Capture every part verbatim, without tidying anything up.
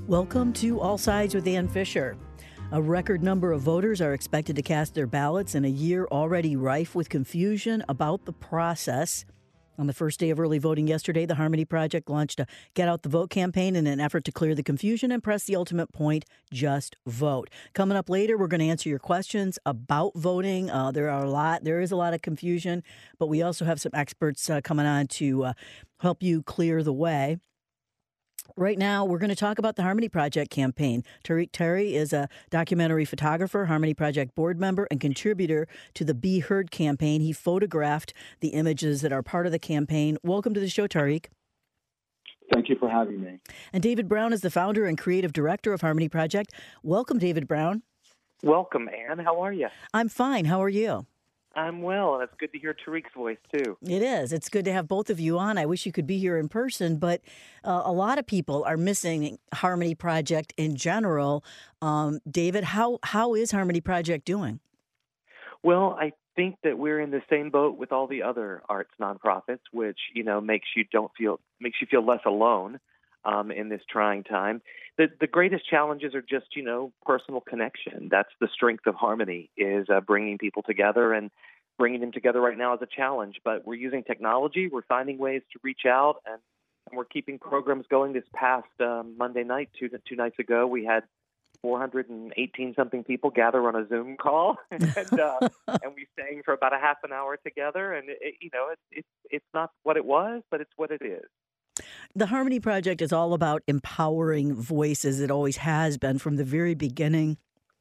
Welcome to All Sides with Ann Fisher. A record number of voters are expected to cast their ballots in a year already rife with confusion about the process. On the first day of early voting yesterday, the Harmony Project launched a Get Out the Vote campaign in an effort to clear the confusion and press the ultimate point, just vote. Coming up later, we're going to answer your questions about voting. Uh, there are a lot, there is a lot of confusion, but we also have some experts uh, coming on to uh, help you clear the way. Right now, we're going to talk about the Harmony Project campaign. Tariq Terry is a documentary photographer, Harmony Project board member, and contributor to the Be Heard campaign. He photographed the images that are part of the campaign. Welcome to the show, Tariq. Thank you for having me. And David Brown is the founder and creative director of Harmony Project. Welcome, David Brown. Welcome, Ann. How are you? I'm fine. How are you? I'm well, and it's good to hear Tariq's voice, too. It is. It's good to have both of you on. I wish you could be here in person, but uh, a lot of people are missing Harmony Project in general. Um, David, how how is Harmony Project doing? Well, I think that we're in the same boat with all the other arts nonprofits, which, you know, makes you don't feel makes you feel less alone um, in this trying time. The the greatest challenges are just, you know, personal connection. That's the strength of Harmony, is uh, bringing people together, and bringing them together right now is a challenge. But we're using technology. We're finding ways to reach out, and, and we're keeping programs going. This past um, Monday night, two two nights ago, we had four hundred eighteen something people gather on a Zoom call, and uh, and we sang for about a half an hour together. And it, you know, it's it's it's not what it was, but it's what it is. The Harmony Project is all about empowering voices. It always has been from the very beginning.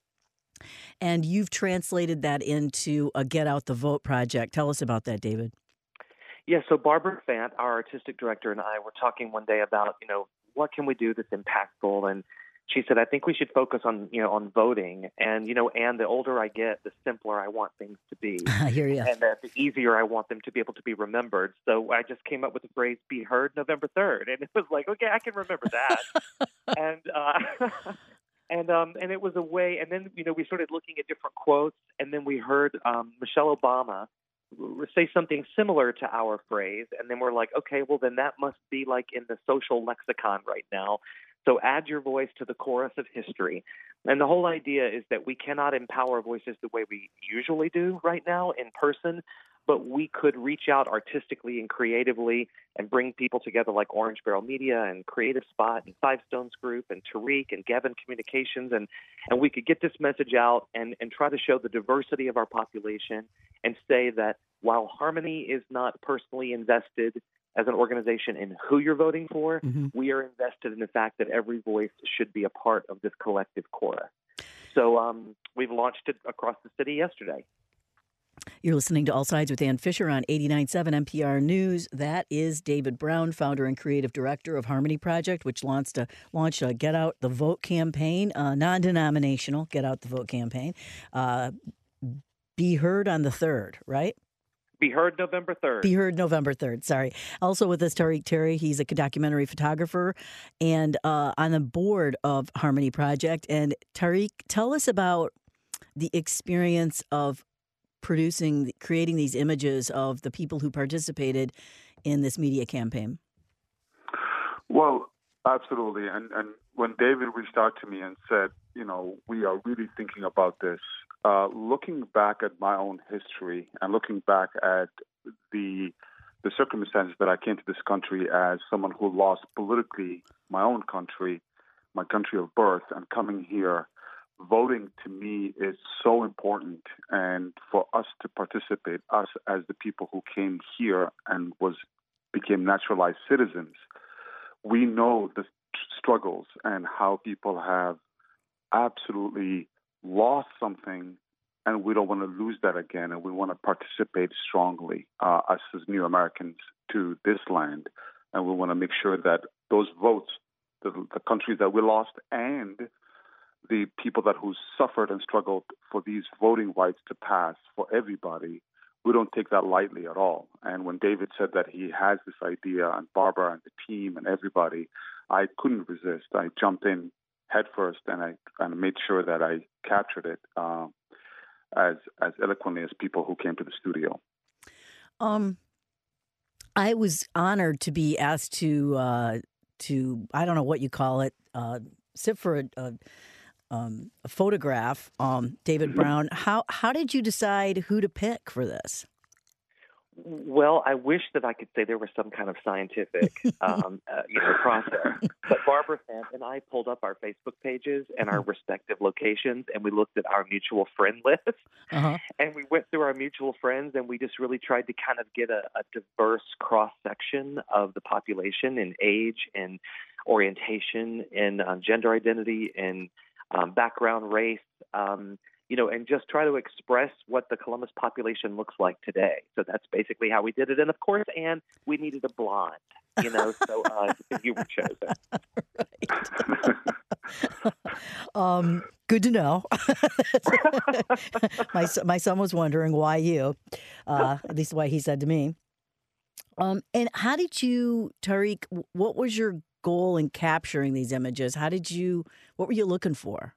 And you've translated that into a Get Out the Vote project. Tell us about that, David. Yeah, so Barbara Fant, our artistic director, and I were talking one day about, you know, what can we do that's impactful? And she said, I think we should focus on, you know, on voting. And, you know, and the older I get, the simpler I want things to be. I hear you. And uh, the easier I want them to be able to be remembered. So I just came up with the phrase, Be Heard November third. And it was like, okay, I can remember that. and uh, and um, and it was a way, and then, you know, we started looking at different quotes, and then we heard um, Michelle Obama say something similar to our phrase. And then we're like, okay, well, then that must be like in the social lexicon right now. So add your voice to the chorus of history. And the whole idea is that we cannot empower voices the way we usually do right now in person, but we could reach out artistically and creatively and bring people together like Orange Barrel Media and Creative Spot and Five Stones Group and Tariq and Gavin Communications. And, and we could get this message out and, and try to show the diversity of our population and say that while Harmony is not personally invested as an organization in who you're voting for, mm-hmm. we are invested in the fact that every voice should be a part of this collective chorus. So um, we've launched it across the city yesterday. You're listening to All Sides with Ann Fisher on eighty-nine point seven N P R News. That is David Brown, founder and creative director of Harmony Project, which launched a, launched a Get Out the Vote campaign, a non-denominational Get Out the Vote campaign. Uh, be heard on the third, right? Be Heard November third. Be Heard November third, sorry. Also with us, Tariq Terry. He's a documentary photographer and uh, on the board of Harmony Project. And Tariq, tell us about the experience of producing, creating these images of the people who participated in this media campaign. Well, absolutely. And, and when David reached out to me and said, you know, we are really thinking about this, Uh, looking back at my own history and looking back at the the circumstances that I came to this country as someone who lost politically my own country, my country of birth, and coming here, voting to me is so important. And for us to participate, us as the people who came here and was became naturalized citizens, we know the struggles and how people have absolutely lost something, and we don't want to lose that again, and we want to participate strongly, uh, us as new Americans, to this land, and we want to make sure that those votes, the, the countries that we lost, and the people that who suffered and struggled for these voting rights to pass for everybody, we don't take that lightly at all. And when David said that he has this idea, and Barbara and the team and everybody, I couldn't resist. I jumped in head first, and I and made sure that I captured it uh, as as eloquently as people who came to the studio. Um, I was honored to be asked to uh, to I don't know what you call it, uh, sit for a, a, um, a photograph. Um, David Brown, how how did you decide who to pick for this? Well, I wish that I could say there was some kind of scientific, um, uh, you know, process. But Barbara Fant and I pulled up our Facebook pages and our respective locations, and we looked at our mutual friend list. Uh-huh. And we went through our mutual friends, and we just really tried to kind of get a, a diverse cross-section of the population in age and orientation and um, gender identity and um, background, race, um you know, and just try to express what the Columbus population looks like today. So that's basically how we did it. And of course, Anne, we needed a blonde, you know, so uh, you were chosen. Right. um, good to know. my, my son was wondering why you, uh, at least why he said to me. Um, and how did you, Tariq, what was your goal in capturing these images? How did you, what were you looking for?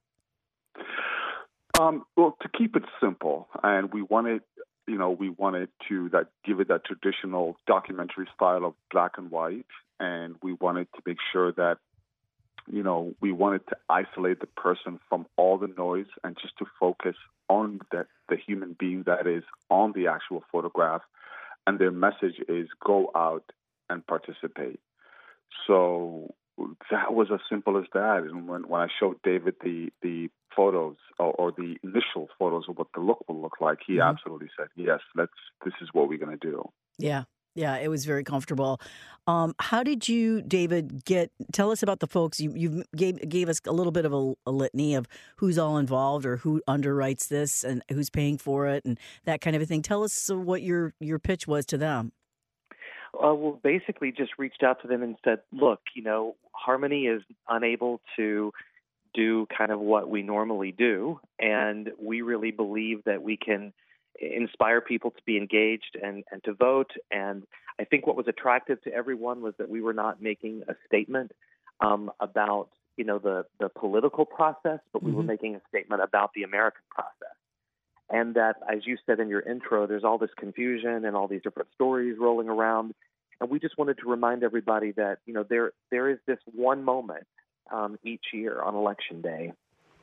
Um, well, to keep it simple, and we wanted, you know, we wanted to that give it that traditional documentary style of black and white, and we wanted to make sure that, you know, we wanted to isolate the person from all the noise and just to focus on the, the human being that is on the actual photograph, and their message is go out and participate. So that was as simple as that. And when, when I showed David the, the photos or, or the initial photos of what the look will look like, he mm-hmm. absolutely said, yes, let's, this is what we're going to do. Yeah. Yeah. It was very comfortable. Um, how did you, David, get, tell us about the folks you, you gave, gave us a little bit of a, a litany of who's all involved or who underwrites this and who's paying for it and that kind of a thing. Tell us what your, your pitch was to them. Uh, well, basically just reached out to them and said, look, you know, Harmony is unable to do kind of what we normally do, and we really believe that we can inspire people to be engaged and, and to vote. And I think what was attractive to everyone was that we were not making a statement um, about, you know, the, the political process, but we mm-hmm. were making a statement about the American process. And that, as you said in your intro, there's all this confusion and all these different stories rolling around. And we just wanted to remind everybody that, you know, there there is this one moment um, each year on Election Day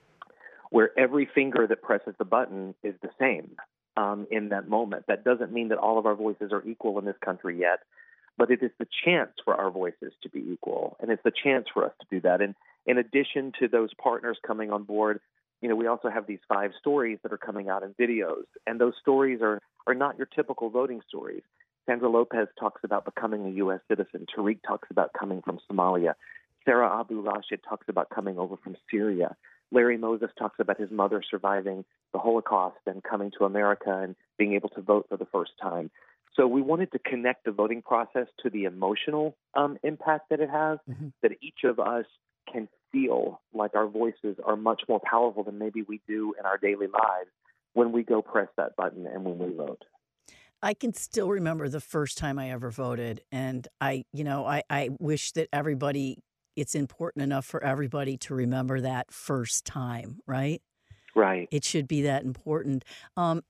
where every finger that presses the button is the same um, in that moment. That doesn't mean that all of our voices are equal in this country yet, but it is the chance for our voices to be equal. And it's the chance for us to do that. And in addition to those partners coming on board, you know, we also have these five stories that are coming out in videos, and those stories are, are not your typical voting stories. Sandra Lopez talks about becoming a U S citizen. Tariq talks about coming from Somalia. Sarah Abu Rashid talks about coming over from Syria. Larry Moses talks about his mother surviving the Holocaust and coming to America and being able to vote for the first time. So we wanted to connect the voting process to the emotional um, impact that it has, mm-hmm. that each of us can feel like our voices are much more powerful than maybe we do in our daily lives when we go press that button and when we vote. I can still remember the first time I ever voted. And I, you know, I, I wish that everybody, it's important enough for everybody to remember that first time, right? Right. It should be that important. Um,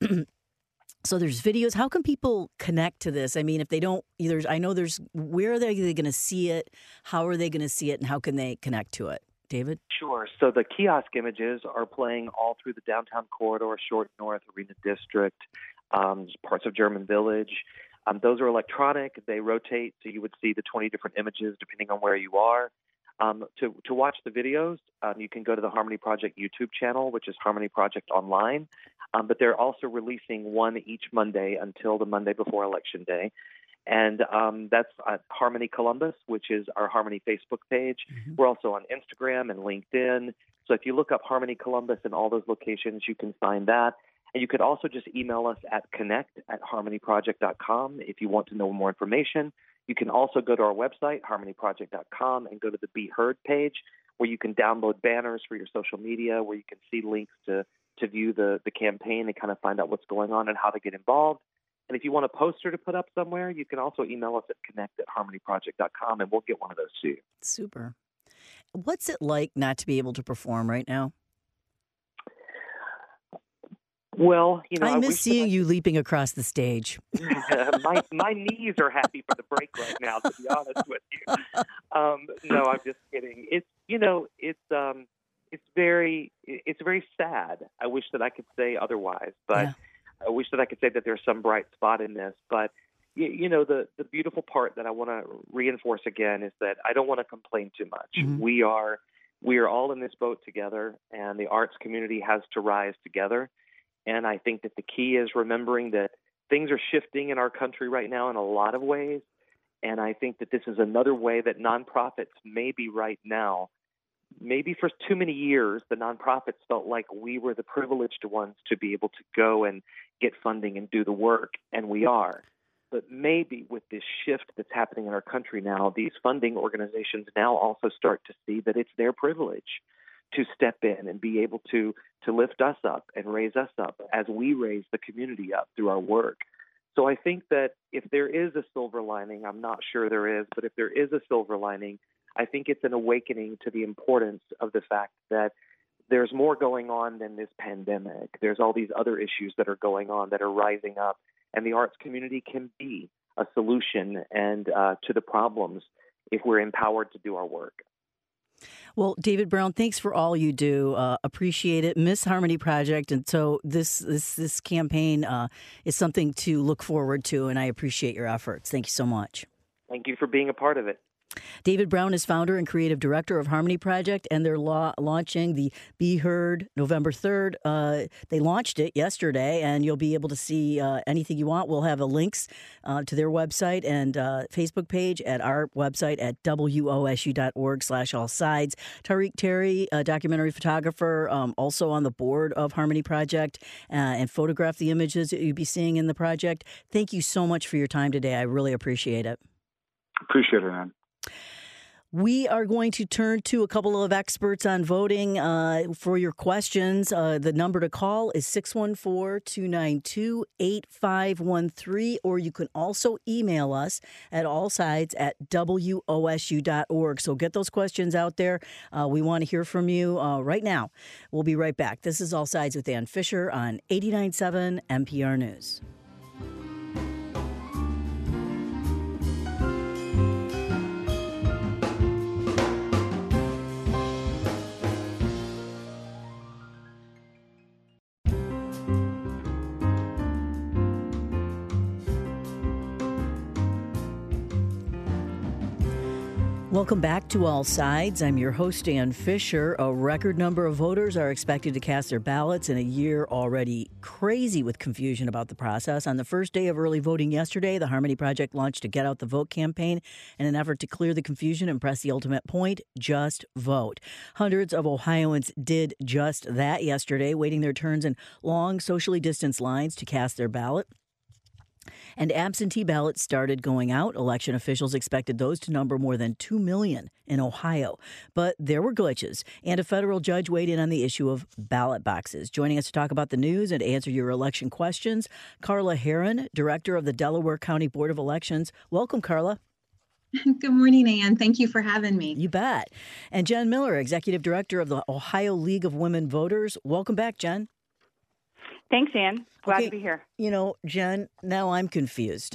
so there's videos. How can people connect to this? I mean, if they don't, either, I know there's, where are they going to see it? How are they going to see it? And how can they connect to it? David? Sure. So the kiosk images are playing all through the downtown corridor, Short North, Arena District, um, parts of German Village. Um, those are electronic. They rotate, so you would see the twenty different images depending on where you are. Um, to, to watch the videos, um, you can go to the Harmony Project YouTube channel, which is Harmony Project Online. Um, but they're also releasing one each Monday until the Monday before Election Day. And um, that's at Harmony Columbus, which is our Harmony Facebook page. Mm-hmm. We're also on Instagram and LinkedIn. So if you look up Harmony Columbus in all those locations, you can find that. And you could also just email us at connect at harmony project dot com if you want to know more information. You can also go to our website, harmony project dot com, and go to the Be Heard page where you can download banners for your social media, where you can see links to, to view the, the campaign and kind of find out what's going on and how to get involved. And if you want a poster to put up somewhere, you can also email us at connect at harmony project dot com, and we'll get one of those to you. Super. What's it like not to be able to perform right now? Well, you know, I I miss seeing I... you leaping across the stage. my my knees are happy for the break right now, to be honest with you. Um, no, I'm just kidding. It's you know, it's um, it's very it's very sad. I wish that I could say otherwise, but Yeah. I wish that I could say that there's some bright spot in this. But you, you know, the the beautiful part that I want to reinforce again is that I don't want to complain too much. Mhm. We are we are all in this boat together, and the arts community has to rise together. And I think that the key is remembering that things are shifting in our country right now in a lot of ways. And I think that this is another way that nonprofits maybe right now, maybe for too many years, the nonprofits felt like we were the privileged ones to be able to go and get funding and do the work, and we are. But maybe with this shift that's happening in our country now, these funding organizations now also start to see that it's their privilege to step in and be able to to lift us up and raise us up as we raise the community up through our work. So I think that if there is a silver lining, I'm not sure there is, but if there is a silver lining, I think it's an awakening to the importance of the fact that there's more going on than this pandemic. There's all these other issues that are going on that are rising up, and the arts community can be a solution and uh, to the problems if we're empowered to do our work. Well, David Brown, thanks for all you do. Uh, appreciate it. Miss Harmony Project. And so this this this campaign uh, is something to look forward to, and I appreciate your efforts. Thank you so much. Thank you for being a part of it. David Brown is founder and creative director of Harmony Project, and they're la- launching the Be Heard November third. Uh, they launched it yesterday, and you'll be able to see uh, anything you want. We'll have a links uh, to their website and uh, Facebook page at our website at W O S U dot org slash all sides. Tariq Terry, a documentary photographer, um, also on the board of Harmony Project, uh, and photographed the images that you'll be seeing in the project. Thank you so much for your time today. I really appreciate it. Appreciate it, Ann. We are going to turn to a couple of experts on voting uh, for your questions. Uh, the number to call is six one four, two nine two, eight five one three, or you can also email us at allsides at W O S U dot org. So get those questions out there. Uh, we want to hear from you uh, right now. We'll be right back. This is All Sides with Ann Fisher on eighty-nine point seven N P R News. Welcome back to All Sides. I'm your host, Ann Fisher. A record number of voters are expected to cast their ballots in a year already crazy with confusion about the process. On the first day of early voting yesterday, the Harmony Project launched a Get Out the Vote campaign in an effort to clear the confusion and press the ultimate point, just vote. Hundreds of Ohioans did just that yesterday, waiting their turns in long, socially distanced lines to cast their ballot. And absentee ballots started going out. Election officials expected those to number more than two million in Ohio. But there were glitches, and a federal judge weighed in on the issue of ballot boxes. Joining us to talk about the news and to answer your election questions, Carla Herron, director of the Delaware County Board of Elections. Welcome, Carla. Good morning, Ann. Thank you for having me. You bet. And Jen Miller, executive director of the Ohio League of Women Voters. Welcome back, Jen. Thanks, Ann. Glad Okay, to be here. You know, Jen, now I'm confused.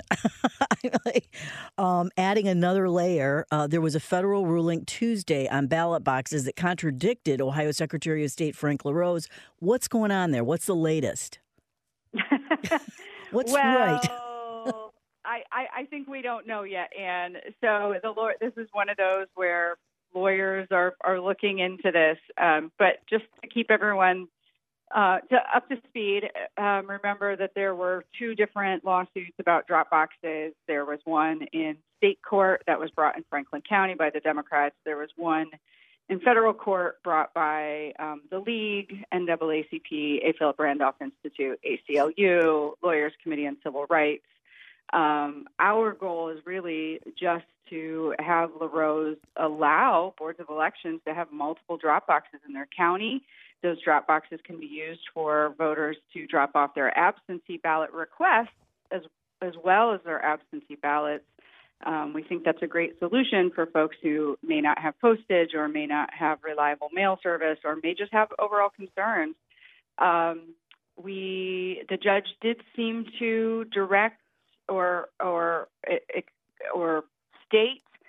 um, adding another layer, uh, there was a federal ruling Tuesday on ballot boxes that contradicted Ohio Secretary of State Frank LaRose. What's going on there? What's the latest? What's well, right? I, I, I think we don't know yet, Ann. So the law, this is one of those where lawyers are, are looking into this. Um, but just to keep everyone Uh, to, up to speed, um, remember that there were two different lawsuits about drop boxes. There was one in state court that was brought in Franklin County by the Democrats. There was one in federal court brought by um, the League, N double A C P, A. Philip Randolph Institute, A C L U, Lawyers Committee on Civil Rights. Um, our goal is really just to have LaRose allow boards of elections to have multiple drop boxes in their county. Those drop boxes can be used for voters to drop off their absentee ballot requests as as well as their absentee ballots. Um, we think that's a great solution for folks who may not have postage or may not have reliable mail service or may just have overall concerns. Um, we the judge did seem to direct or or or state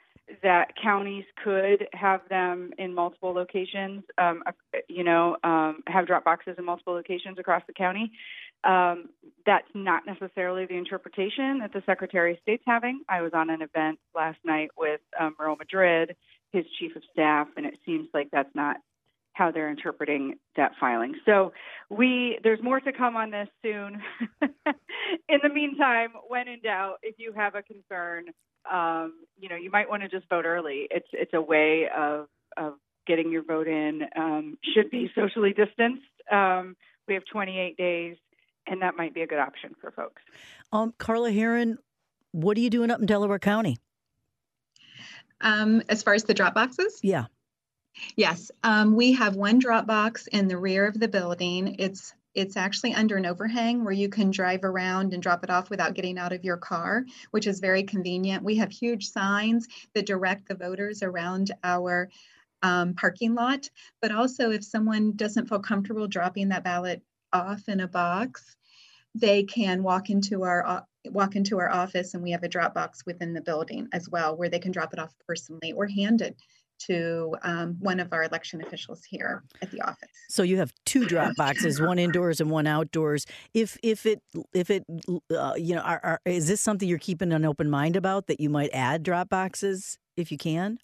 that counties could have them in multiple locations, um, you know, um, have drop boxes in multiple locations across the county. Um, that's not necessarily the interpretation that the Secretary of State's having. I was on an event last night with um, Merle Madrid, his chief of staff, and it seems like that's not how they're interpreting that filing. So we there's more to come on this soon. In the meantime, when in doubt, if you have a concern, um, you know, you might want to just vote early. It's it's a way of, of getting your vote in. Um, should be socially distanced. Um, we have twenty-eight days, and that might be a good option for folks. Um, Carla Herron, what are you doing up in Delaware County? Um, as far as the drop boxes? Yeah. Yes, um, we have one drop box in the rear of the building. It's it's actually under an overhang where you can drive around and drop it off without getting out of your car, which is very convenient. We have huge signs that direct the voters around our um, parking lot, but also if someone doesn't feel comfortable dropping that ballot off in a box, they can walk into our uh, walk into our office, and we have a drop box within the building as well where they can drop it off personally or hand it to um, one of our election officials here at the office. So you have two drop boxes, one indoors and one outdoors. If if it if it uh, you know, are, are, is this something you're keeping an open mind about, that you might add drop boxes if you can?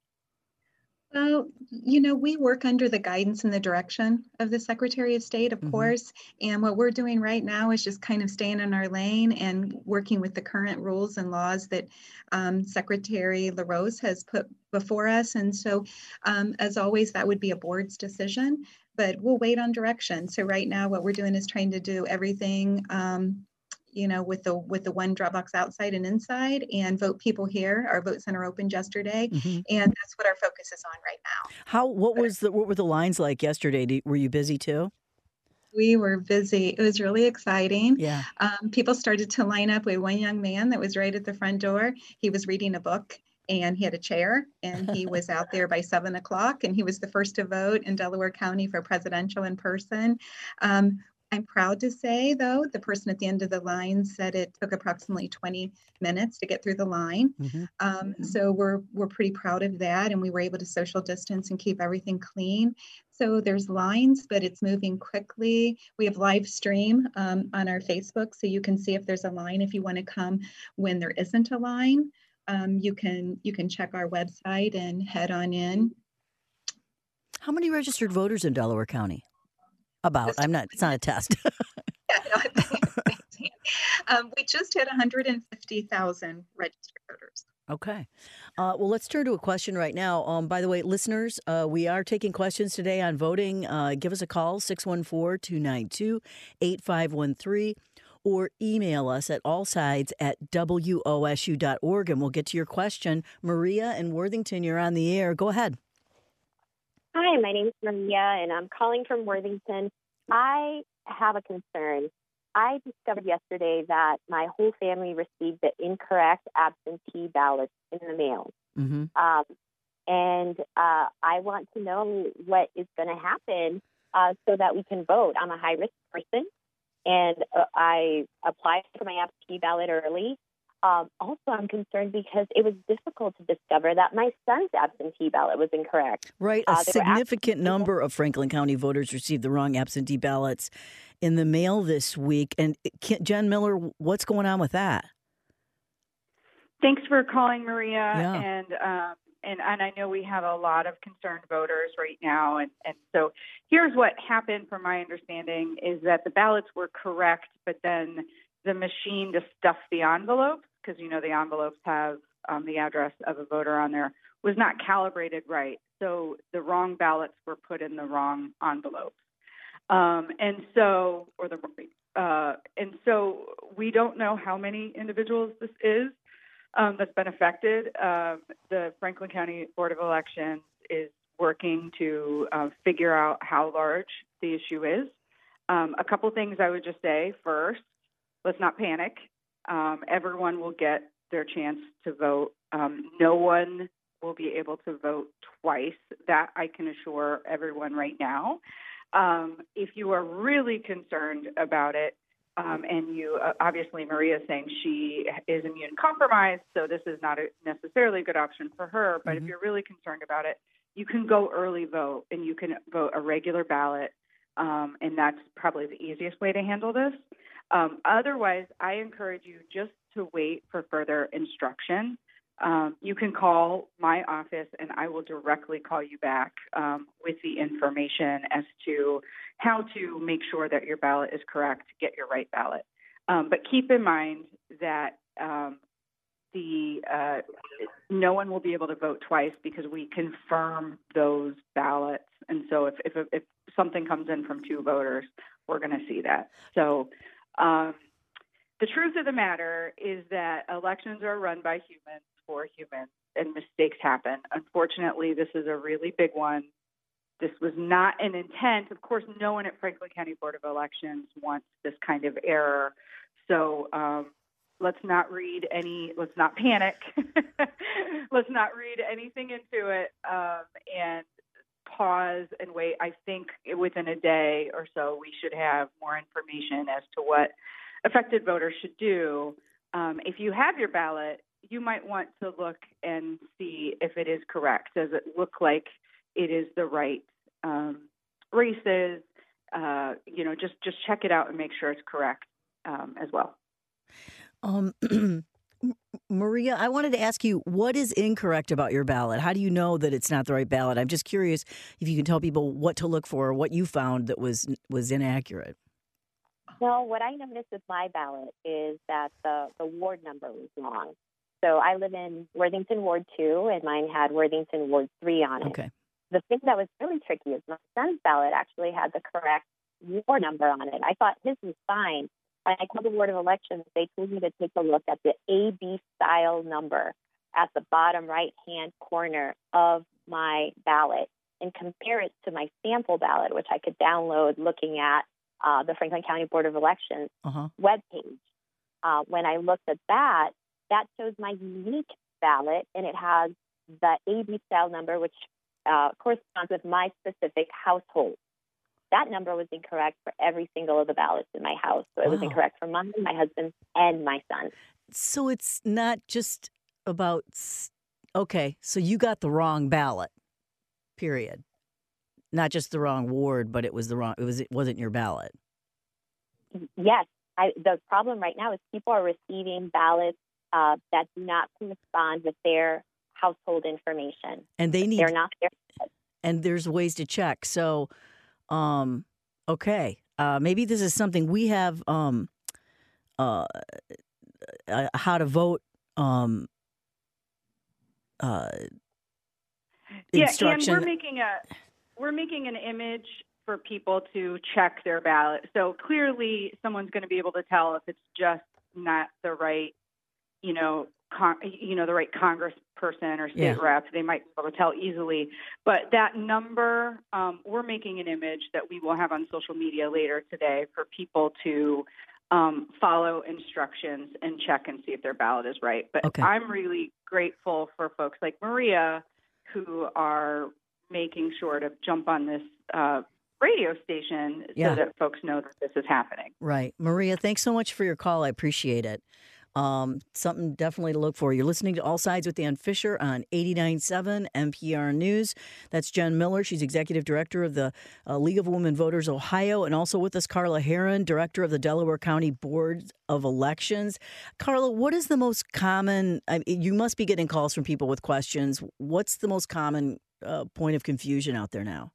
Well, you know, we work under the guidance and the direction of the Secretary of State, of mm-hmm. course. And what we're doing right now is just kind of staying in our lane and working with the current rules and laws that um, Secretary LaRose has put before us. And so, um, as always, that would be a board's decision, but we'll wait on direction. So right now, what we're doing is trying to do everything um, you know, with the with the one drop box outside and inside, and vote people here. Our vote center opened yesterday, mm-hmm. and that's what our focus is on right now. How? What was the? What were the lines like yesterday? Did, were you busy too? We were busy. It was really exciting. Yeah. Um, people started to line up. We had one young man that was right at the front door. He was reading a book, and he had a chair, and he was out there by seven o'clock, and he was the first to vote in Delaware County for presidential in person. Um, I'm proud to say, though, the person at the end of the line said it took approximately twenty minutes to get through the line. Mm-hmm. Um, mm-hmm. So we're we're pretty proud of that, and we were able to social distance and keep everything clean. So there's lines, but it's moving quickly. We have live stream um, on our Facebook, so you can see if there's a line. If you want to come when there isn't a line, um, you can you can check our website and head on in. How many registered voters in Delaware County? About, I'm not, it's not a test. yeah, no, um, we just hit one hundred fifty thousand registered voters. Okay. Uh, well, let's turn to a question right now. Um, by the way, listeners, uh, we are taking questions today on voting. Uh, give us a call, six one four, two nine two, eight five one three, or email us at allsides at W O S U dot org, and we'll get to your question. Maria in Worthington, you're on the air. Go ahead. Hi, my name is Maria, and I'm calling from Worthington. I have a concern. I discovered yesterday that my whole family received the incorrect absentee ballots in the mail. Mm-hmm. Um, and uh, I want to know what is going to happen uh, so that we can vote. I'm a high-risk person, and uh, I applied for my absentee ballot early. Um, also, I'm concerned because it was difficult to discover that my son's absentee ballot was incorrect. Right. A uh, significant number of Franklin County voters received the wrong absentee ballots in the mail this week. And Jen Miller, what's going on with that? Thanks for calling, Maria. Yeah. And, um, and and I know we have a lot of concerned voters right now. And, and so here's what happened from my understanding is that the ballots were correct, but then the machine to stuff the envelopes, because, you know, the envelopes have um, the address of a voter on there, was not calibrated right. So the wrong ballots were put in the wrong envelopes. Um, and so, or the, uh, and so we don't know how many individuals this is um, that's been affected. Um, the Franklin County Board of Elections is working to uh, figure out how large the issue is. Um, a couple things I would just say. First, let's not panic. Um, everyone will get their chance to vote. Um, no one will be able to vote twice. That I can assure everyone right now. Um, if you are really concerned about it, um, and you uh, obviously Maria is saying she is immune compromised, so this is not a necessarily a good option for her. But mm-hmm. if you're really concerned about it, you can go early vote, and you can vote a regular ballot, um, and that's probably the easiest way to handle this. Um, otherwise, I encourage you just to wait for further instruction. Um, you can call my office, and I will directly call you back um, with the information as to how to make sure that your ballot is correct, get your right ballot. Um, but keep in mind that um, the uh, no one will be able to vote twice because we confirm those ballots. And so if if, if something comes in from two voters, we're going to see that. So um, the truth of the matter is that elections are run by humans for humans, and mistakes happen. Unfortunately, this is a really big one. This was not an intent. Of course, no one at Franklin County Board of Elections wants this kind of error. So um, let's not read any, let's not panic. Let's not read anything into it um, and pause and wait. I think within a day or so, we should have more information as to what affected voters should do. Um, if you have your ballot, you might want to look and see if it is correct. Does it look like it is the right um, races? Uh, you know, just just check it out and make sure it's correct um, as well. Um, Maria, I wanted to ask you, what is incorrect about your ballot? How do you know that it's not the right ballot? I'm just curious if you can tell people what to look for, or what you found that was was inaccurate. Well, what I noticed with my ballot is that the, the ward number was wrong. So I live in Worthington Ward two, and mine had Worthington Ward three on it. Okay. The thing that was really tricky is my son's ballot actually had the correct ward number on it. I thought his was fine. When I called the Board of Elections, they told me to take a look at the A B style number at the bottom right-hand corner of my ballot and compare it to my sample ballot, which I could download looking at uh, the Franklin County Board of Elections uh-huh. webpage. Uh, when I looked at that, that shows my unique ballot, and it has the A B style number, which uh, corresponds with my specific household. That number was incorrect for every single of the ballots in my house. So it wow. was incorrect for mine, my husband, and my son. So it's not just about, okay, so you got the wrong ballot, period. Not just the wrong ward, but it was the wrong, it, was, it wasn't your ballot. Yes. I, the problem right now is people are receiving ballots uh, that do not correspond with their household information. And they need, they're not there. And there's ways to check. So, um, okay, uh, maybe this is something we have, um, uh, uh how to vote, um, uh, instruction. Yeah, and we're making a, we're making an image for people to check their ballot. So clearly someone's going to be able to tell if it's just not the right, you know, con- you know, the right Congress person or state yeah. rep. They might be able to tell easily. But that number, um, we're making an image that we will have on social media later today for people to um, follow instructions and check and see if their ballot is right. But okay. I'm really grateful for folks like Maria who are making sure to jump on this uh, radio station yeah. so that folks know that this is happening. Right. Maria, thanks so much for your call. I appreciate it. Um, something definitely to look for. You're listening to All Sides with Dan Fisher on eighty-nine point seven N P R News. That's Jen Miller. She's Executive Director of the uh, League of Women Voters Ohio. And also with us, Carla Herron, Director of the Delaware County Board of Elections. Carla, what is the most common, I mean, you must be getting calls from people with questions. What's the most common uh, point of confusion out there now?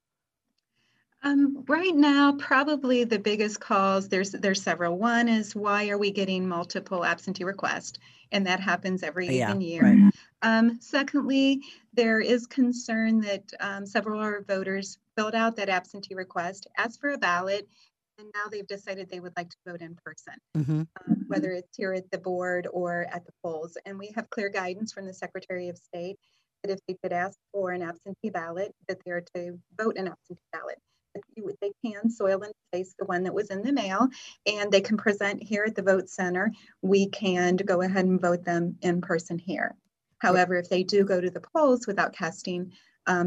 Um, right now, probably the biggest calls, there's there's several. One is, why are we getting multiple absentee requests? And that happens every yeah, even year. Right. Um, secondly, there is concern that um, several of our voters filled out that absentee request, asked for a ballot, and now they've decided they would like to vote in person, mm-hmm. um, whether it's here at the board or at the polls. And we have clear guidance from the Secretary of State that if they could ask for an absentee ballot, that they are to vote an absentee ballot. They can soil and face the one that was in the mail, and they can present here at the vote center. We can go ahead and vote them in person here. However, if they do go to the polls without casting um, that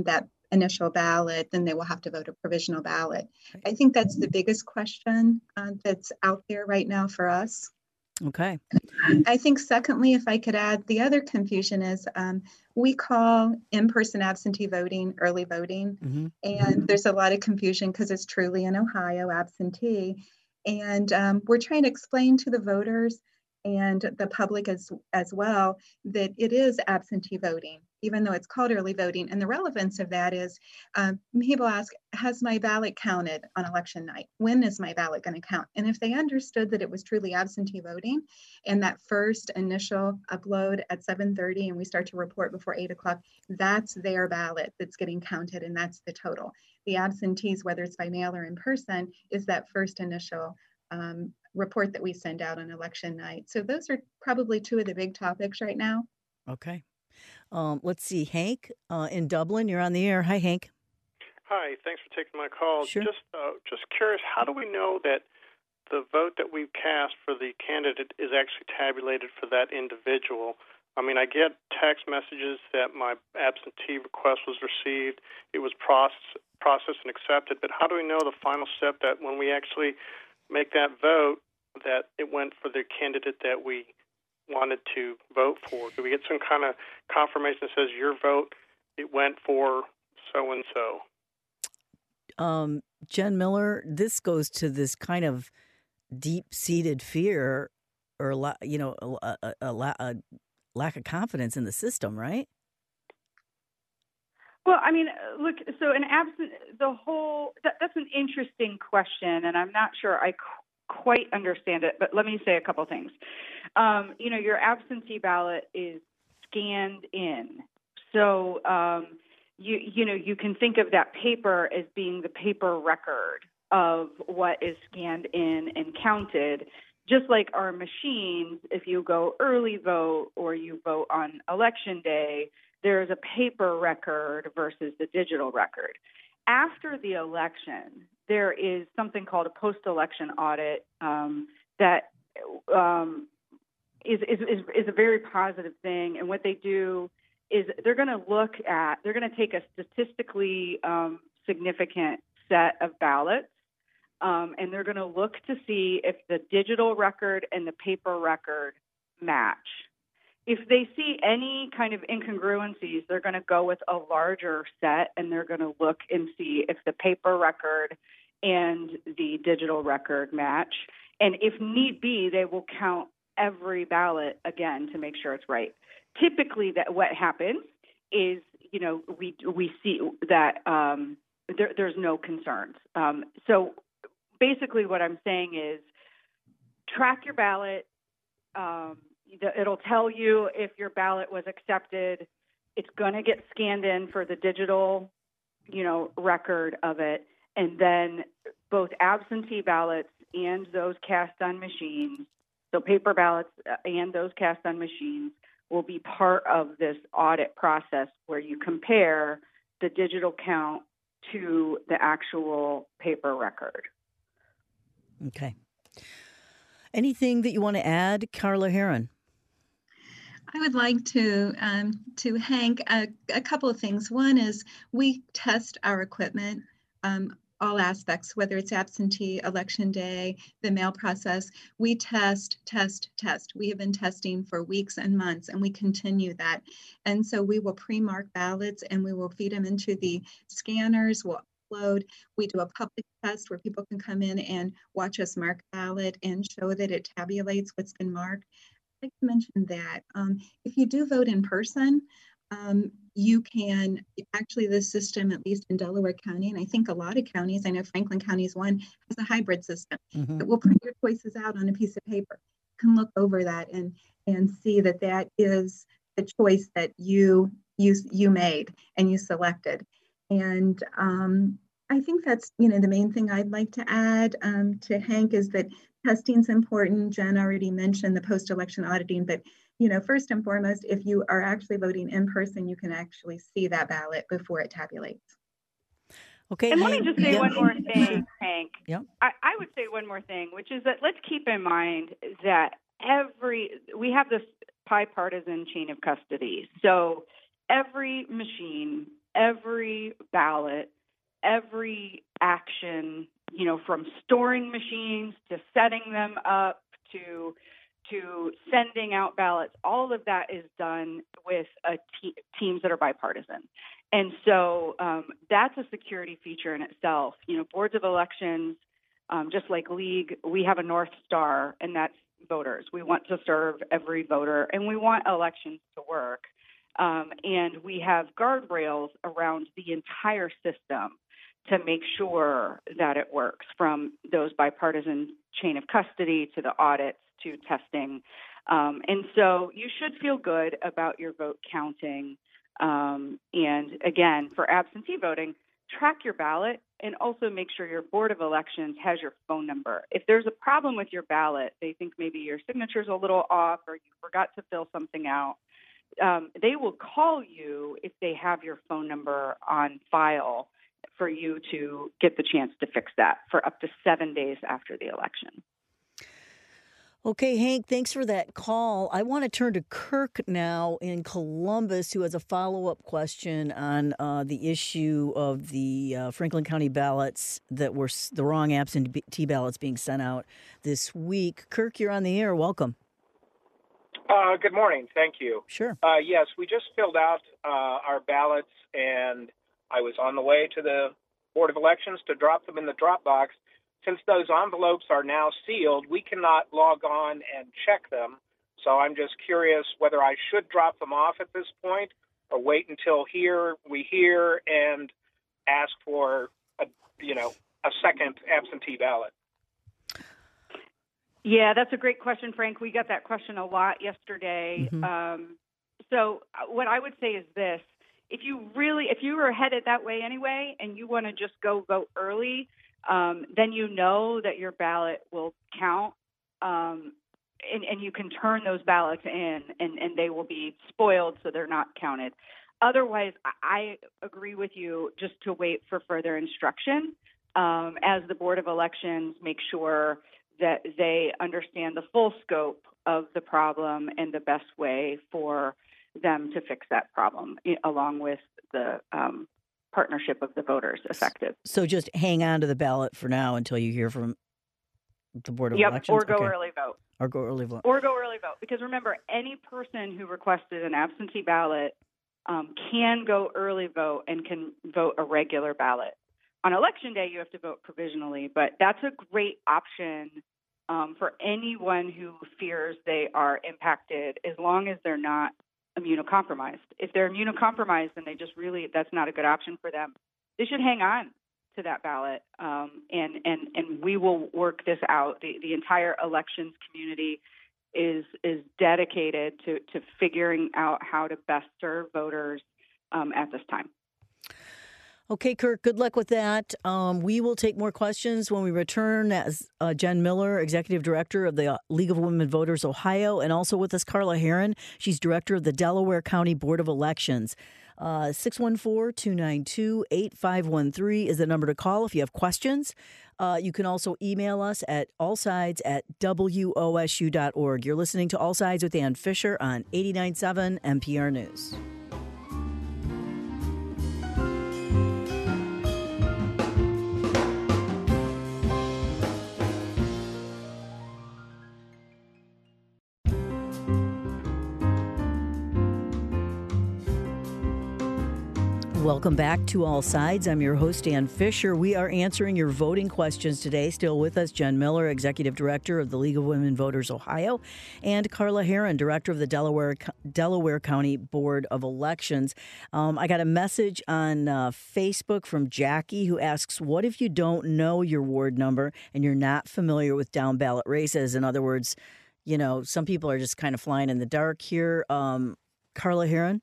initial ballot, then they will have to vote a provisional ballot. I think that's the biggest question uh, that's out there right now for us. Okay. I think secondly, if I could add, the other confusion is um, we call in-person absentee voting early voting. Mm-hmm. And there's a lot of confusion because it's truly in Ohio absentee. And um, we're trying to explain to the voters and the public as, as well that it is absentee voting, even though it's called early voting. And the relevance of that is um, people ask, has my ballot counted on election night? When is my ballot going to count? And if they understood that it was truly absentee voting and that first initial upload at seven thirty and we start to report before eight o'clock, that's their ballot that's getting counted and that's the total. The absentees, whether it's by mail or in person, is that first initial um, report that we send out on election night. So those are probably two of the big topics right now. Okay. Um, let's see. Hank uh, in Dublin, you're on the air. Hi, Hank. Hi. Thanks for taking my call. Sure. Just, uh, just curious, how do we know that the vote that we cast for the candidate is actually tabulated for that individual? I mean, I get text messages that my absentee request was received, it was processed, processed and accepted, but how do we know the final step that when we actually make that vote, that it went for the candidate that we wanted to vote for? Do we get some kind of confirmation that says your vote, it went for so-and-so? Um, Jen Miller, this goes to this kind of deep-seated fear or, you know, a, a, a, a lack of confidence in the system, right? Well, I mean, look, so an absent, the whole, that, that's an interesting question, and I'm not sure I quite understand it, but let me say a couple things. Um, you know, your absentee ballot is scanned in. So, um, you you know, you can think of that paper as being the paper record of what is scanned in and counted, just like our machines. If you go early vote or you vote on election day, there is a paper record versus the digital record. After the election, there is something called a post-election audit um, that um, is, is, is, is a very positive thing. And what they do is they're going to look at, they're going to take a statistically um, significant set of ballots, um, and they're going to look to see if the digital record and the paper record match. If they see any kind of incongruencies, they're going to go with a larger set, and they're going to look and see if the paper record and the digital record match. And if need be, they will count every ballot again to make sure it's right. Typically, that what happens is, you know, we we see that um, there, there's no concerns. Um, so basically, what I'm saying is, track your ballot. Um, It'll tell you if your ballot was accepted. It's going to get scanned in for the digital, you know, record of it. And then both absentee ballots and those cast on machines, so paper ballots and those cast on machines, will be part of this audit process where you compare the digital count to the actual paper record. Okay. Anything that you want to add, Carla Heron? I would like to um, to Hank a, a couple of things. One is we test our equipment, um, all aspects, whether it's absentee, election day, the mail process. We test, test, test. We have been testing for weeks and months, and we continue that. And so we will pre-mark ballots, and we will feed them into the scanners. We'll upload. We do a public test where people can come in and watch us mark ballot and show that it tabulates what's been marked. I'd like to mention that um, if you do vote in person, um, you can actually, the system, at least in Delaware County, and I think a lot of counties, I know Franklin County is one, has a hybrid system. Mm-hmm. It will print your choices out on a piece of paper. You can look over that and and see that that is the choice that you you you made and you selected. And um, I think that's, you know, the main thing I'd like to add um, to Hank is that testing's important. Jen already mentioned the post-election auditing, but, you know, first and foremost, if you are actually voting in person, you can actually see that ballot before it tabulates. Okay. And Hank, let me just say yeah. one more thing, Hank. Yep. I, I would say one more thing, which is that let's keep in mind that every, we have this bipartisan chain of custody. So every machine, every ballot, every action, you know, from storing machines to setting them up to to sending out ballots, all of that is done with a te- teams that are bipartisan. And so um, that's a security feature in itself. You know, boards of elections, um, just like League, we have a North Star, and that's voters. We want to serve every voter, and we want elections to work. Um, and we have guardrails around the entire system to make sure that it works, from those bipartisan chain of custody to the audits to testing. Um, and so you should feel good about your vote counting. Um, and again, for absentee voting, track your ballot and also make sure your Board of Elections has your phone number. If there's a problem with your ballot, they think maybe your signature's a little off or you forgot to fill something out, um, they will call you if they have your phone number on file for you to get the chance to fix that for up to seven days after the election. Okay, Hank, thanks for that call. I want to turn to Kirk now in Columbus, who has a follow-up question on uh, the issue of the uh, Franklin County ballots that were s- the wrong absentee ballots being sent out this week. Kirk, you're on the air. Welcome. Uh, good morning. Thank you. Sure. Uh, yes, we just filled out uh, our ballots, and I was on the way to the Board of Elections to drop them in the drop box. Since those envelopes are now sealed, we cannot log on and check them. So I'm just curious whether I should drop them off at this point or wait until here we hear and ask for a, you know, a second absentee ballot. Yeah, that's a great question, Frank. We got that question a lot yesterday. Mm-hmm. Um, so what I would say is this. If you really, if you were headed that way anyway and you want to just go vote early, um, then you know that your ballot will count, um, and, and you can turn those ballots in, and, and they will be spoiled so they're not counted. Otherwise, I agree with you just to wait for further instruction um, as the Board of Elections make sure that they understand the full scope of the problem and the best way for them to fix that problem, along with the um, partnership of the voters effective. So just hang on to the ballot for now until you hear from the Board of yep, Elections? Or go okay. early vote. Or go early vote. Or go early vote. Because remember, any person who requested an absentee ballot um, can go early vote and can vote a regular ballot. On Election Day, you have to vote provisionally, but that's a great option um, for anyone who fears they are impacted, as long as they're not immunocompromised. If they're immunocompromised, then they just really, that's not a good option for them. They should hang on to that ballot, um, and, and, and we will work this out. The, the entire elections community is is dedicated to, to figuring out how to best serve voters um, at this time. Okay, Kirk, good luck with that. Um, we will take more questions when we return. As uh, Jen Miller, Executive Director of the League of Women Voters Ohio, and also with us, Carla Herron. She's Director of the Delaware County Board of Elections. Uh, six one four, two nine two, eight five one three is the number to call if you have questions. Uh, you can also email us at allsides at W O S U dot org. You're listening to All Sides with Ann Fisher on eighty-nine point seven N P R News. Welcome back to All Sides. I'm your host, Ann Fisher. We are answering your voting questions today. Still with us, Jen Miller, Executive Director of the League of Women Voters Ohio, and Carla Herron, Director of the Delaware Delaware County Board of Elections. Um, I got a message on uh, Facebook from Jackie who asks, what if you don't know your ward number and you're not familiar with down ballot races? In other words, you know, some people are just kind of flying in the dark here. Um, Carla Herron?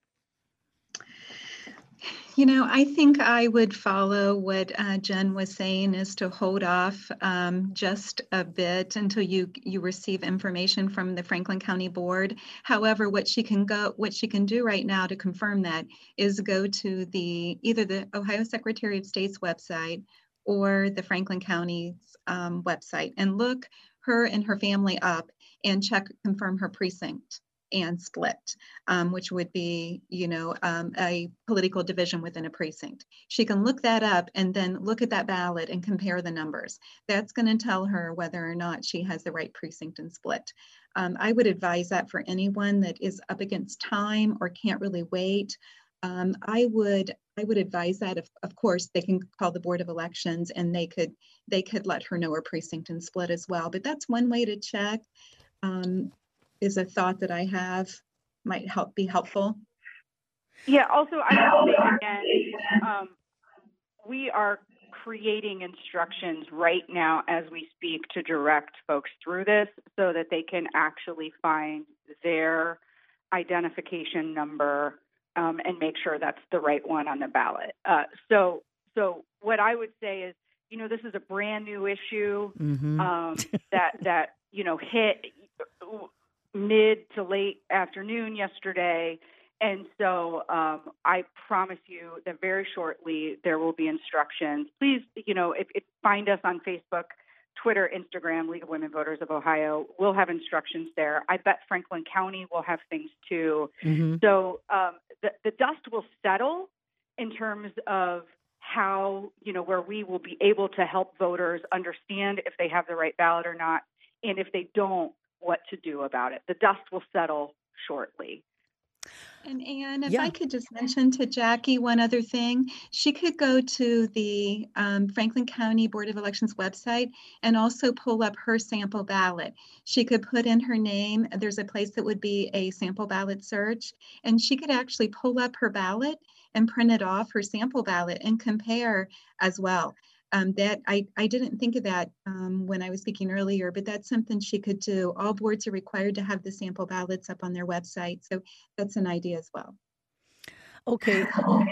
You know, I think I would follow what uh, Jen was saying, is to hold off um, just a bit until you you receive information from the Franklin County Board. However, what she can go, what she can do right now to confirm that is go to the either the Ohio Secretary of State's website or the Franklin County's um, website and look her and her family up and check, confirm her precinct. and split, um, which would be, you know, um, a political division within a precinct. She can look that up and then look at that ballot and compare the numbers. That's going to tell her whether or not she has the right precinct and split. Um, I would advise that for anyone that is up against time or can't really wait. Um, I would I would advise that. If, of course, they can call the Board of Elections and they could they could let her know her precinct and split as well. But that's one way to check. Um, is a thought that I have, might help be helpful. Yeah. Also, I would say again, um, we are creating instructions right now as we speak to direct folks through this so that they can actually find their identification number um, and make sure that's the right one on the ballot. Uh, so, so what I would say is, you know, this is a brand new issue mm-hmm. um, that that you know hit mid to late afternoon yesterday. And so um, I promise you that very shortly there will be instructions. Please, you know, if, if find us on Facebook, Twitter, Instagram, League of Women Voters of Ohio. We'll have instructions there. I bet Franklin County will have things too. Mm-hmm. So um, the, the dust will settle in terms of how, you know, where we will be able to help voters understand if they have the right ballot or not, and if they don't, what to do about it. The dust will settle shortly. And Anne, if yeah. I could just mention to Jackie one other thing, she could go to the um, Franklin County Board of Elections website and also pull up her sample ballot. She could put in her name. There's a place that would be a sample ballot search, and she could actually pull up her ballot and print it off, her sample ballot, and compare as well. Um, that I, I didn't think of that um, when I was speaking earlier, but that's something she could do. All boards are required to have the sample ballots up on their website. So that's an idea as well. Okay.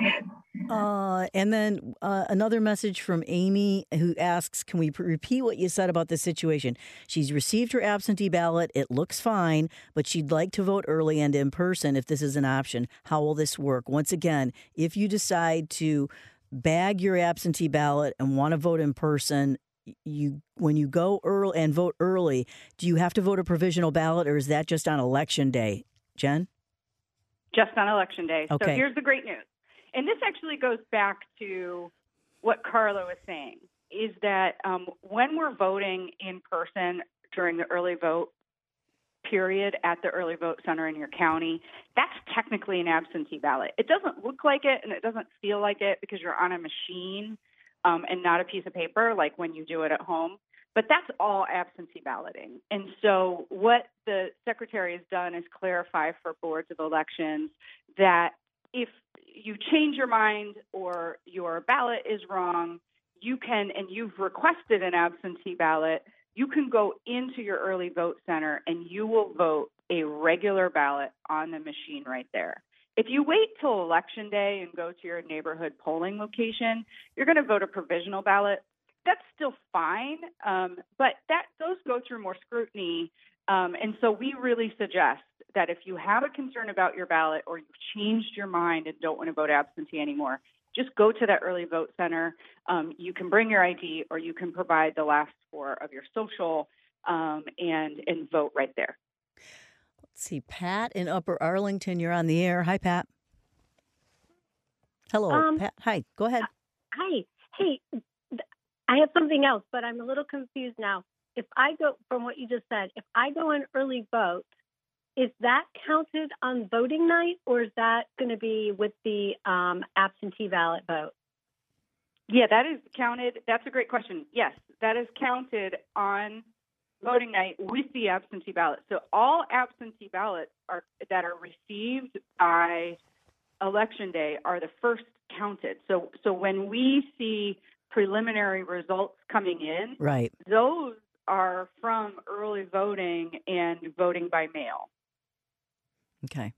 Uh, and then uh, another message from Amy who asks, can we p- repeat what you said about this situation? She's received her absentee ballot. It looks fine, but she'd like to vote early and in person if this is an option. How will this work? Once again, if you decide to bag your absentee ballot and want to vote in person, you when you go early and vote early, do you have to vote a provisional ballot, or is that just on election day? Jen? Just on election day. Okay. So here's the great news. And this actually goes back to what Carla was saying, is that um, when we're voting in person during the early vote period at the early vote center in your county, that's technically an absentee ballot. It doesn't look like it and it doesn't feel like it because you're on a machine um, and not a piece of paper like when you do it at home. But that's all absentee balloting. And so what the secretary has done is clarify for boards of elections that if you change your mind or your ballot is wrong, you can, and you've requested an absentee ballot, you can go into your early vote center and you will vote a regular ballot on the machine right there. If you wait till election day and go to your neighborhood polling location, you're going to vote a provisional ballot. That's still fine, um, but that those go through more scrutiny. Um, and so we really suggest that if you have a concern about your ballot or you've changed your mind and don't want to vote absentee anymore, just go to that early vote center. Um, you can bring your I D or you can provide the last four of your social um, and, and vote right there. Let's see. Pat in Upper Arlington, you're on the air. Hi, Pat. Hello, um, Pat. Hi, go ahead. Hi. Hey, I have something else, but I'm a little confused now. If I go, from what you just said, if I go and early vote, is that counted on voting night, or is that going to be with the um, absentee ballot vote? Yeah, that is counted. That's a great question. Yes, that is counted on voting night with the absentee ballot. So all absentee ballots are that are received by election day are the first counted. So so when we see preliminary results coming in, right, those are from early voting and voting by mail. Okay.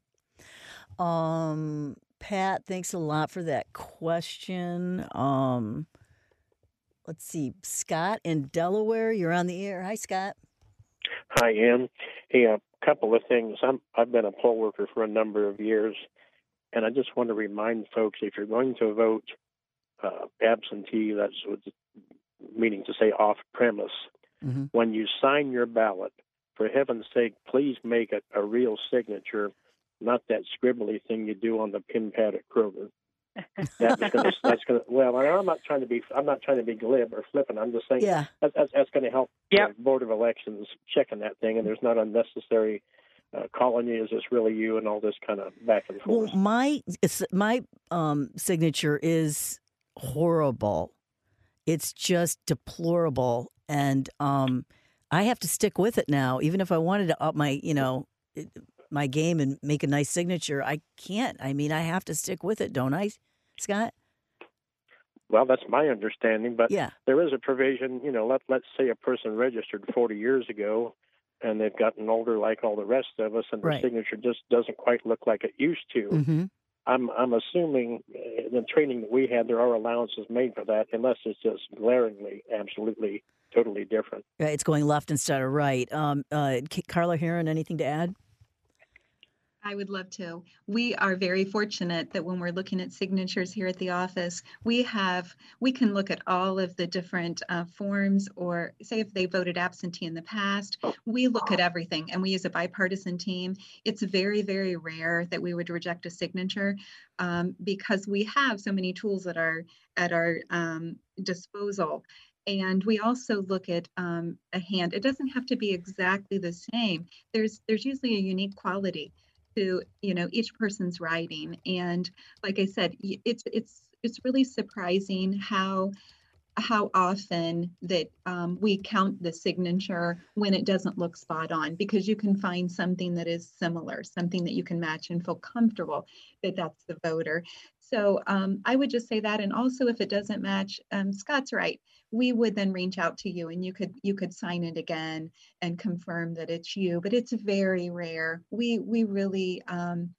Um, Pat, thanks a lot for that question. Um, let's see. Scott in Delaware, you're on the air. Hi, Scott. Hi, Ann. Hey, a couple of things. I'm, I've been a poll worker for a number of years, and I just want to remind folks, if you're going to vote uh, absentee, that's what, meaning to say off-premise, mm-hmm. when you sign your ballot for heaven's sake, please make it a real signature, not that scribbly thing you do on the pin pad at Kroger. That's going to. That's going to. Well, I'm not trying to be. I'm not trying to be glib or flippant. I'm just saying. Yeah. That, that's that's going to help Yep. the Board of Elections checking that thing, and there's not unnecessary uh, calling you. Is this really you? And all this kind of back and forth. Well, my it's, my um, signature is horrible. It's just deplorable, and um, I have to stick with it now. Even if I wanted to up my, you know, my game and make a nice signature, I can't. I mean, I have to stick with it, don't I, Scott? Well, that's my understanding, but yeah. there is a provision. You know, let let's say a person registered forty years ago, and they've gotten older, like all the rest of us, and their right. signature just doesn't quite look like it used to. Mm-hmm. I'm I'm assuming uh, the training that we had, there are allowances made for that, unless it's just glaringly, absolutely, totally different. Right, it's going left instead of right. Um, uh, Carla Heron, anything to add? I would love to. We are very fortunate that when we're looking at signatures here at the office, we have we can look at all of the different uh, forms, or say if they voted absentee in the past, we look at everything, and we use a bipartisan team. It's very, very rare that we would reject a signature um, because we have so many tools at our at our um, disposal. And we also look at um, a hand. It doesn't have to be exactly the same. There's there's usually a unique quality to, you know, each person's writing. And like I said, it's it's it's really surprising how how often that um, we count the signature when it doesn't look spot on, because you can find something that is similar, something that you can match and feel comfortable that that's the voter. So um, I would just say that. And also, if it doesn't match, um, Scott's right. We would then reach out to you, and you could you could sign it again and confirm that it's you. But it's very rare. We we really um,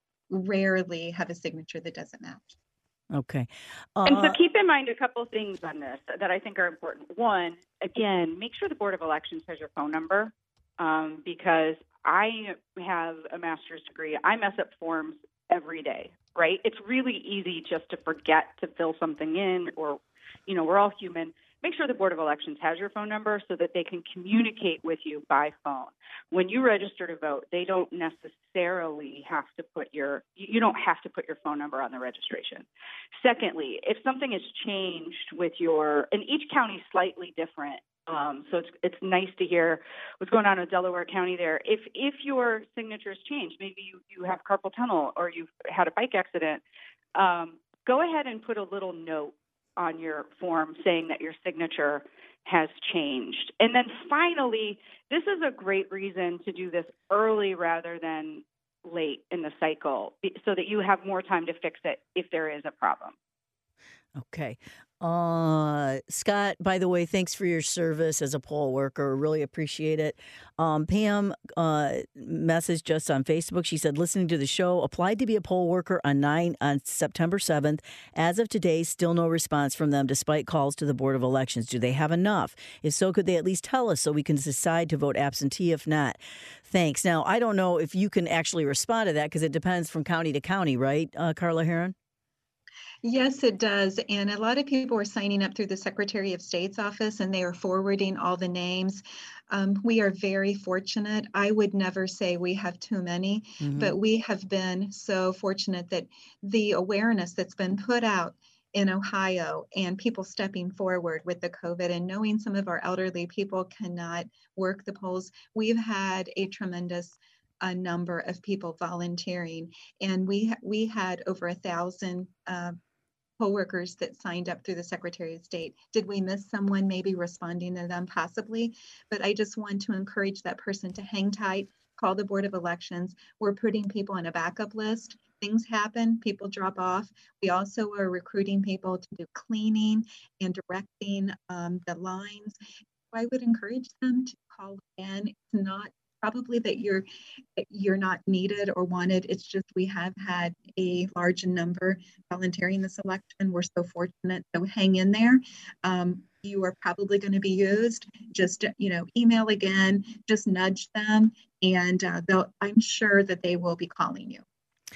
rarely have a signature that doesn't match. Okay. Uh, And so keep in mind a couple things on this that I think are important. One, again, make sure the Board of Elections has your phone number, um, because I have a master's degree. I mess up forms every day, right? It's really easy just to forget to fill something in, or, you know, we're all human. Make sure the Board of Elections has your phone number so that they can communicate with you by phone. When you register to vote, they don't necessarily have to put your, you don't have to put your phone number on the registration. Secondly, if something has changed with your, and each county is slightly different, um, so it's it's nice to hear what's going on in Delaware County there. If if your signature's changed, maybe you, you have carpal tunnel or you've had a bike accident, um, go ahead and put a little note on your form saying that your signature has changed. And then finally, this is a great reason to do this early rather than late in the cycle, so that you have more time to fix it if there is a problem. Okay. Uh, Scott, by the way, thanks for your service as a poll worker. Really appreciate it. Um, Pam uh, messaged us on Facebook. She said, listening to the show, applied to be a poll worker on nine on September seventh. As of today, still no response from them despite calls to the Board of Elections. Do they have enough? If so, could they at least tell us so we can decide to vote absentee? If not, thanks. Now, I don't know if you can actually respond to that because it depends from county to county, right, uh, Carla Heron? Yes, it does. And a lot of people are signing up through the Secretary of State's office, and they are forwarding all the names. Um, we are very fortunate. I would never say we have too many, mm-hmm. but we have been so fortunate that the awareness that's been put out in Ohio and people stepping forward with the COVID and knowing some of our elderly people cannot work the polls, we've had a tremendous a number of people volunteering, and we we had over a thousand uh, poll workers that signed up through the Secretary of State. Did we miss someone maybe responding to them? Possibly, but I just want to encourage that person to hang tight, call the Board of Elections. We're putting people on a backup list. Things happen, people drop off. We also are recruiting people to do cleaning and directing um, the lines. I would encourage them to call again. It's not probably that you're you're not needed or wanted. It's just we have had a large number volunteering this election. We're so fortunate. So hang in there. Um, you are probably going to be used. Just, you know, email again, just nudge them, and uh, they'll, I'm sure that they will be calling you.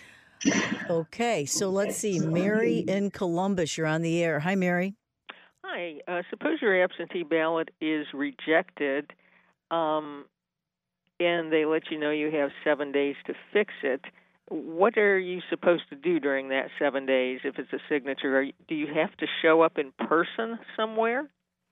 Okay, so let's see. Mary in Columbus, you're on the air. Hi, Mary. Hi. Uh, suppose your absentee ballot is rejected. Um, and they let you know you have seven days to fix it. What are you supposed to do during that seven days if it's a signature? Are you, do you have to show up in person somewhere?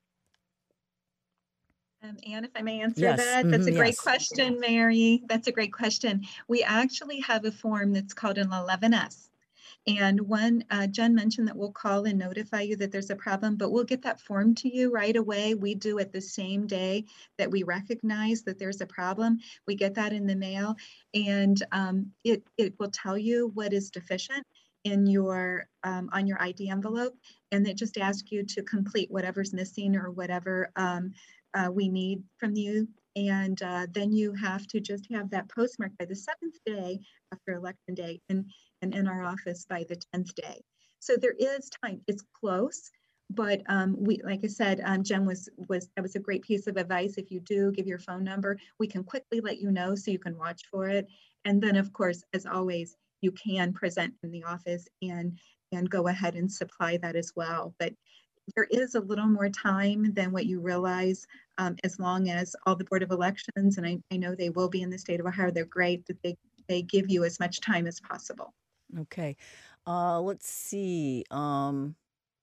Um, Anne, if I may answer Yes. that, that's Mhm, a great yes. question, Mary. That's a great question. We actually have a form that's called an eleven S. And one, uh, Jen mentioned that we'll call and notify you that there's a problem, but we'll get that form to you right away. We do it the same day that we recognize that there's a problem. We get that in the mail, and um, it, it will tell you what is deficient in your um, on your I D envelope, and it just asks you to complete whatever's missing or whatever um, uh, we need from you. And uh, then you have to just have that postmarked by the seventh day after election day and, and in our office by the tenth day. So there is time. It's close, but um, we, like I said, um, Jen was, was, that was a great piece of advice. If you do give your phone number, we can quickly let you know so you can watch for it. And then of course, as always, you can present in the office and, and go ahead and supply that as well. But there is a little more time than what you realize, um, as long as all the Board of Elections, and I, I know they will be in the state of Ohio, they're great that they, they give you as much time as possible. Okay. Uh, let's see. Um,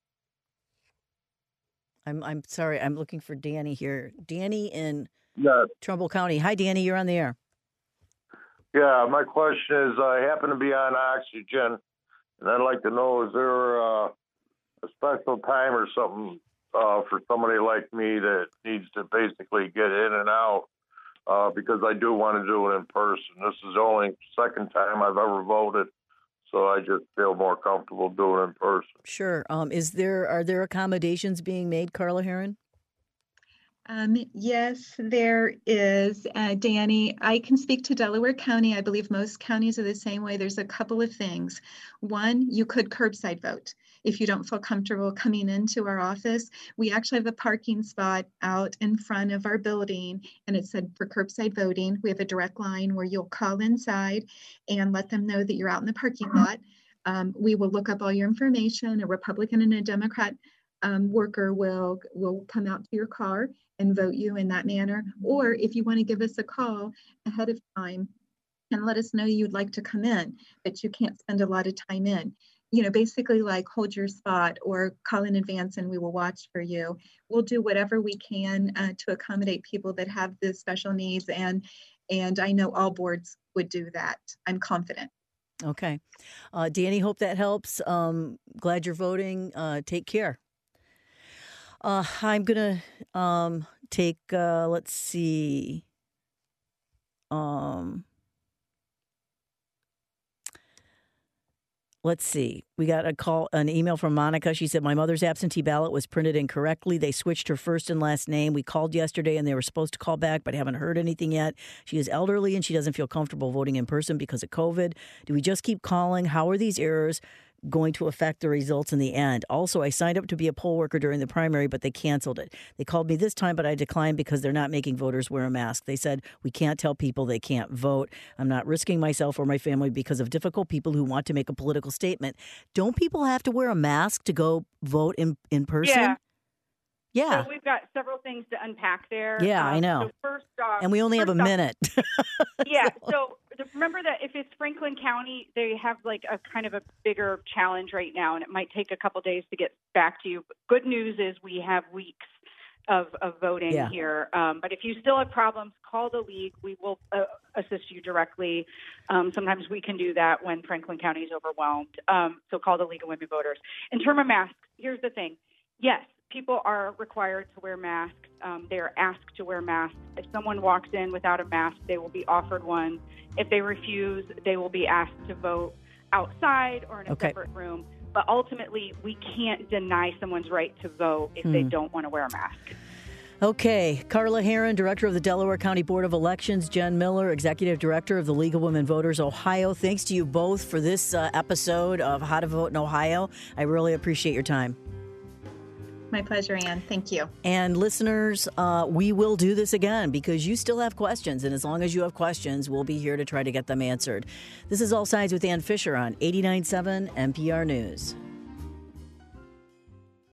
I'm I'm sorry. I'm looking for Danny here. Danny in Yeah. Trumbull County. Hi, Danny. You're on the air. Yeah, my question is, I happen to be on oxygen, and I'd like to know, is there uh, a special time or something uh, for somebody like me that needs to basically get in and out? Uh, because I do want to do it in person. This is the only second time I've ever voted, so I just feel more comfortable doing it in person. Sure. Um, is there are there accommodations being made, Carla Heron? Um, yes, there is, uh, Danny. I can speak to Delaware County. I believe most counties are the same way. There's a couple of things. One, you could curbside vote. If you don't feel comfortable coming into our office, we actually have a parking spot out in front of our building, and it said for curbside voting. We have a direct line where you'll call inside and let them know that you're out in the parking lot. Um, we will look up all your information. A Republican and a Democrat um, worker will, will come out to your car and vote you in that manner. Or if you want to give us a call ahead of time and let us know you'd like to come in, but you can't spend a lot of time in, you know, basically like hold your spot or call in advance and we will watch for you. We'll do whatever we can uh, to accommodate people that have the special needs. And, and I know all boards would do that. I'm confident. Okay. Uh, Danny, hope that helps. Um, glad you're voting. Uh, take care. Uh, I'm going to um, take, uh, let's see. Um, let's see. We got a call, an email from Monica. She said, my mother's absentee ballot was printed incorrectly. They switched her first and last name. We called yesterday and they were supposed to call back, but haven't heard anything yet. She is elderly and she doesn't feel comfortable voting in person because of COVID. Do we just keep calling? How are these errors going to affect the results in the end? Also, I signed up to be a poll worker during the primary, but they canceled it. They called me this time, but I declined because they're not making voters wear a mask. They said, we can't tell people they can't vote. I'm not risking myself or my family because of difficult people who want to make a political statement. Don't people have to wear a mask to go vote in, in person? Yeah. Yeah. So we've got several things to unpack there. Yeah, um, I know. So first off, and we only have a off, minute. yeah. So remember that if it's Franklin County, they have like a kind of a bigger challenge right now, and it might take a couple days to get back to you. But good news is we have weeks of, of voting Yeah. here. Um, but if you still have problems, call the league. We will uh, assist you directly. Um, sometimes we can do that when Franklin County is overwhelmed. Um, so call the League of Women Voters. In terms of masks, here's the thing. Yes, people are required to wear masks. Um, they are asked to wear masks. If someone walks in without a mask, they will be offered one. If they refuse, they will be asked to vote outside or in a Okay. separate room. But ultimately, we can't deny someone's right to vote if Hmm. they don't want to wear a mask. Okay. Carla Heron, Director of the Delaware County Board of Elections. Jen Miller, Executive Director of the League of Women Voters Ohio. Thanks to you both for this uh, episode of How to Vote in Ohio. I really appreciate your time. My pleasure, Ann. Thank you. And listeners, uh, we will do this again because you still have questions. And as long as you have questions, we'll be here to try to get them answered. This is All Sides with Ann Fisher on eighty-nine point seven N P R News.